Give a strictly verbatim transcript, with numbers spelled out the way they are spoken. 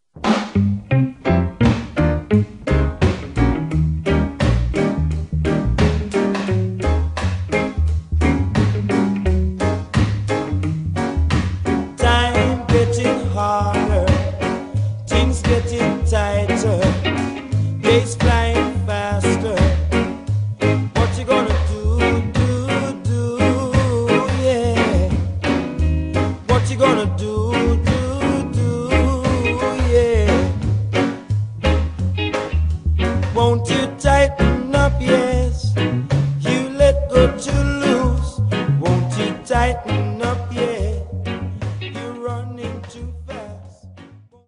Time getting harder, things getting tighter, days flying faster. What you gonna do, do, do, yeah? What you gonna do, do, do, yeah? Won't you tighten